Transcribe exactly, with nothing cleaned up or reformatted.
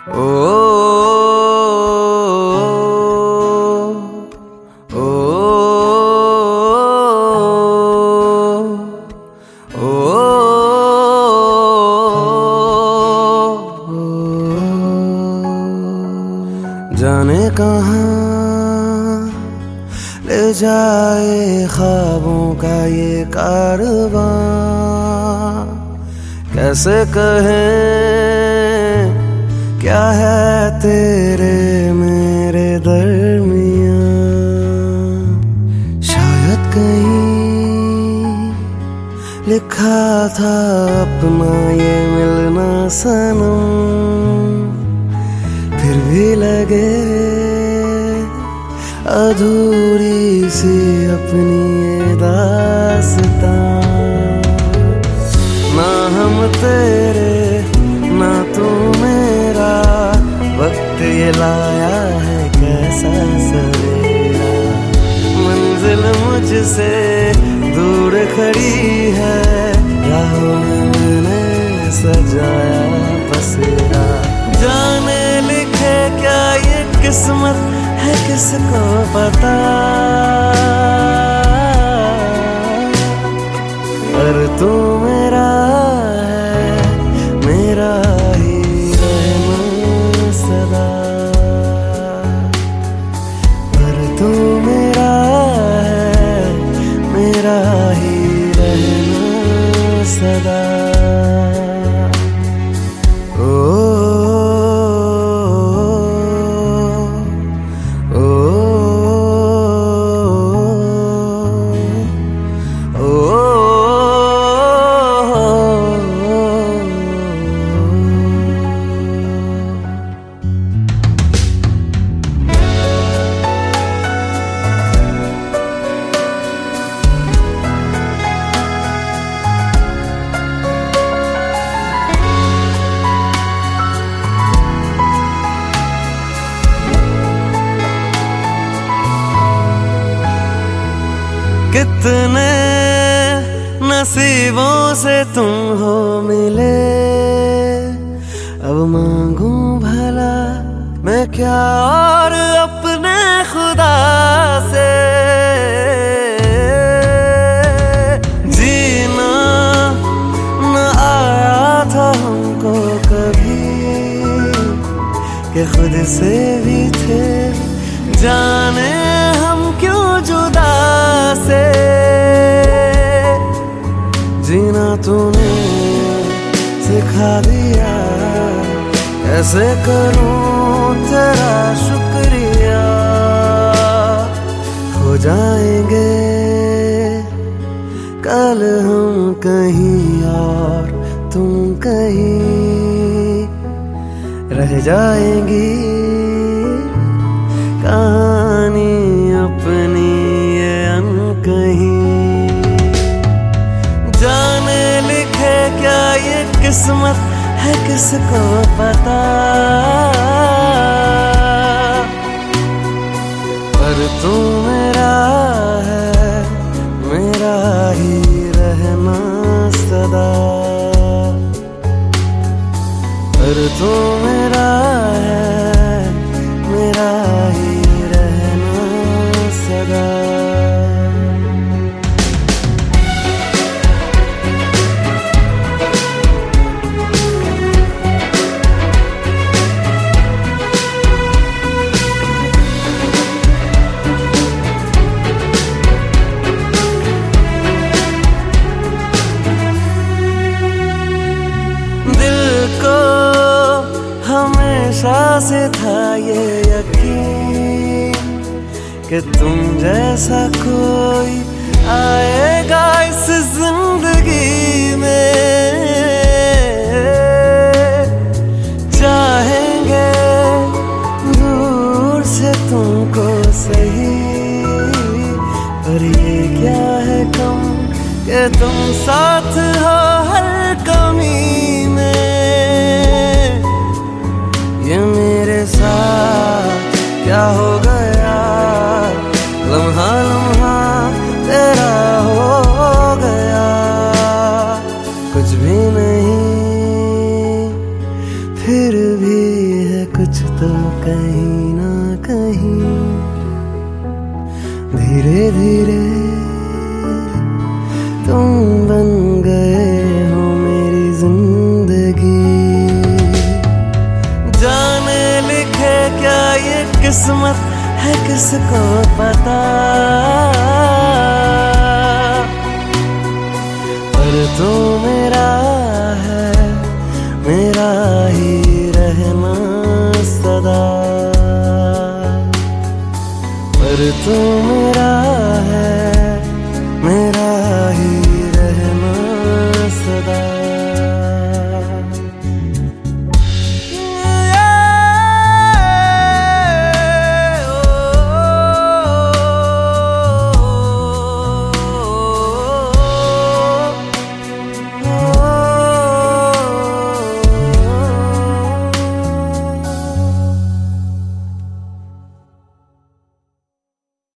ओ ओ ओ जाने कहाँ ले जाए ख्वाबों का ये कारवां, कैसे कहें क्या है तेरे मेरे दरमियां। शायद कहीं लिखा था अपना ये मिलना सनम, फिर भी लगे अधूरी सी अपनी ये दास्तां। ना हम तेरे ना तू मेरा, वक्त ये लाया है कैसा सवेरा। मंजिल मुझसे दूर खड़ी है, राहों में मैंने सजाया बसेरा। जाने लिखे क्या ये किस्मत है किसको पता, पर तू मेरा है, मेरा ही रहना सदा। पर तू मेरा है, मेरा ही रहना सदा। कितने नसीबों से तुम हो मिले, अब मांगू भला मैं क्या और अपने खुदा से। जीना न आया था हमको कभी, कि खुद से भी थे जाने हम क्यों जुदा से। जीना तूने सिखा दिया, कैसे करूं तेरा शुक्रिया। हो जाएंगे कल हम कहीं और तुम कहीं, रह जाएंगी कहानी अपनी ये अनकहीं। जाने लिखे क्या ये किस्मत है किसको पता, पर तू मेरा है, मेरा ही रहना सदा। पर तू मेरा है, मेरा ही रहना सदा। हमेशा से था ये यकीन कि तुम जैसा कोई आएगा इस जिंदगी में। चाहेंगे दूर से तुमको सही, पर ये क्या है कम कि तुम साथ हो हर कमी में। ये मेरे साथ क्या हो गया, लम्हा लम्हा तेरा हो गया। कहीं ना कहीं धीरे धीरे तुम बन गए हो मेरी जिंदगी। जाने लिखे क्या ये किस्मत है किसको पता, पर तू मेरा है, मेरा ही रहना सदा, पर तू मेरा